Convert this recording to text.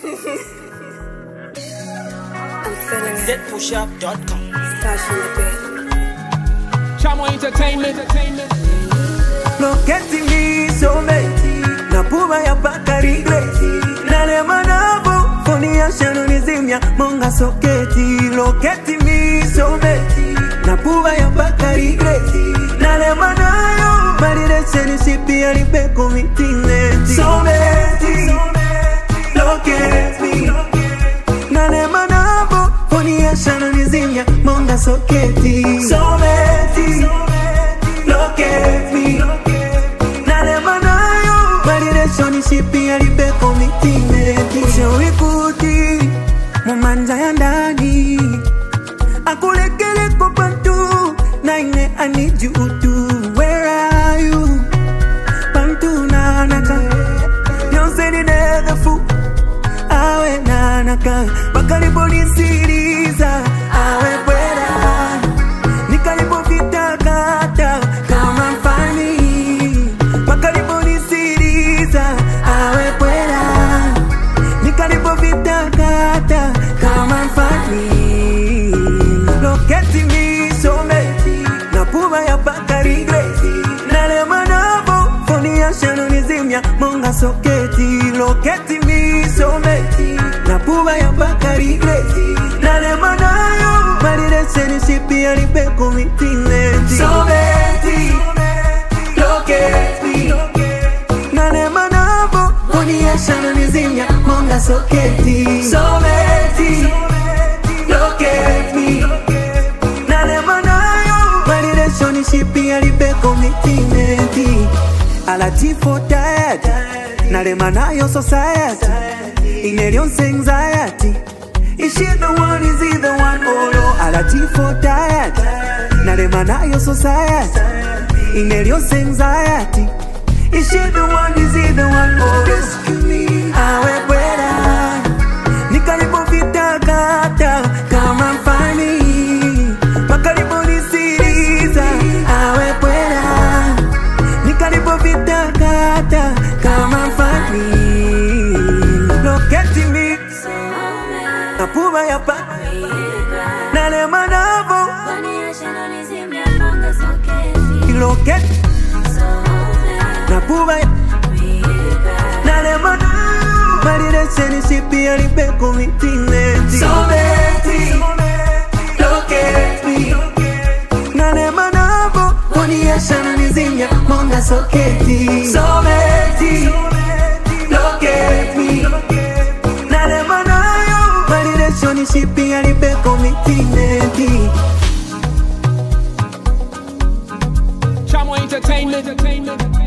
I'm feeling it. ZPushUp.com. Stash in the bed. Chamo Entertainment. Look at me so many. Na puba ya bakari greti. Na lema nabo foni ya shano nizimya monga soketi. Look at me so many. Na puba ya bakari greti. Na lema nayo barire seni sipi ya libeko mitineti. So many. Look at me. Na lema nabo foni ya shano nizimya monga soketi. So many. Look at me. Shoni shipi ya libeko mitimeti. Ushauri kuti mumanja ya ndani akulekele kwa pantu na ine I need you to. Where are you? Pantu na naka Yonse ni negefu awe na naka bakalipo nisiriza awe kwera nikalipo vitakata kama mfani bakalipo nisiriza awe kwera nikalipo vitakata kama mfani. Look at me so many. Na puba ya bakari greti. Na lema nabo foni ya shano nizimya monga soketi. Look at me so many. Na puba ya bakari greti. Na lema nayo barire seni sipi ya libeko mitineti. So many. Look at me. Na lema nabo foni ya shano nizimya monga soketi. So many. Look at me. Na lema nayo barire shoni sipi ya libeko mitineti. Alati for diet. Na lema nayo society. Inerion anxiety. Is she the one? Is he the one? Oh no. Alati for diet. Na lema nayo society. Inerion anxiety. Is she the one? Is he the one? Oh, rescue me. Awe kwera nikalipo vitakata kama mfani makalipo nisiriza. Awe kwera nikalipo vitakata kama mfani. Look at me na puba ya pa na lema nabo. Look at na puba ya na lema nabo barire seni sipi ya libeko mitineti. So many. Look at me. Na lema nabo foni ya shano nizimya monga soketi. So many. Look at me. Na lema nayo barire shoni sipi ya libeko mitineti. Chamo Entertainment.